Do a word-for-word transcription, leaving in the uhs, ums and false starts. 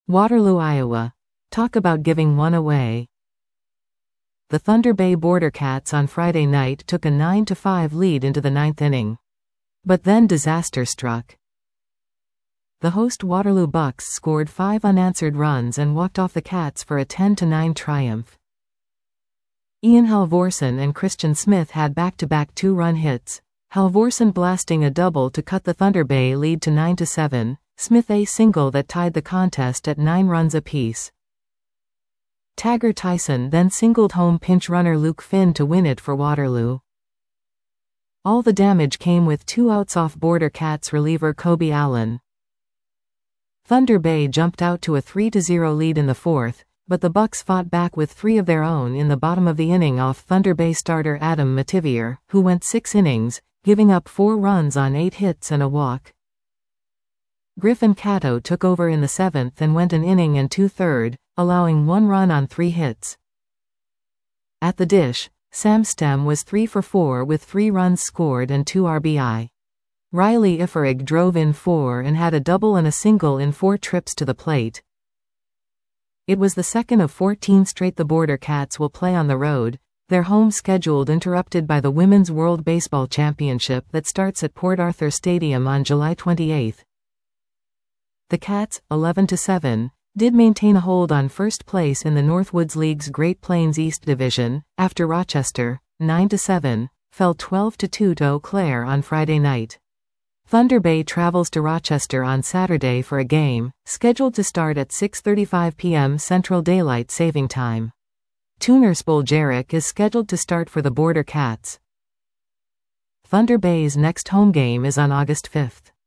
Waterloo, Iowa. Talk about giving one away. The Thunder Bay Border Cats on Friday night took a nine to five lead into the ninth inning. But then disaster struck. The host Waterloo Bucks scored five unanswered runs and walked off the Cats for a ten to nine triumph. Ian Halvorsen and Christian Smith had back-to-back two-run hits, Halvorsen blasting a double to cut the Thunder Bay lead to nine to seven, Smith a single that tied the contest at nine runs apiece. Tagger Tyson then singled home pinch runner Luke Finn to win it for Waterloo. All the damage came with two outs off Border Cats reliever Kobe Allen. Thunder Bay jumped out to a three to zero lead in the fourth, but the Bucks fought back with three of their own in the bottom of the inning off Thunder Bay starter Adam Mativier, who went six innings, giving up four runs on eight hits and a walk. Griffin Cato took over in the seventh and went an inning and two-thirds, allowing one run on three hits. At the dish, Sam Stem was three for four with three runs scored and two R B I. Riley Ifferig drove in four and had a double and a single in four trips to the plate. It was the second of fourteen straight the Border Cats will play on the road, their home schedule interrupted by the Women's World Baseball Championship that starts at Port Arthur Stadium on July twenty-eighth. The Cats, eleven to seven, did maintain a hold on first place in the Northwoods League's Great Plains East Division, after Rochester, nine to seven, fell twelve to two to Eau Claire on Friday night. Thunder Bay travels to Rochester on Saturday for a game, scheduled to start at six thirty-five p m Central Daylight Saving Time. Tuner Spoljaric is scheduled to start for the Border Cats. Thunder Bay's next home game is on August fifth.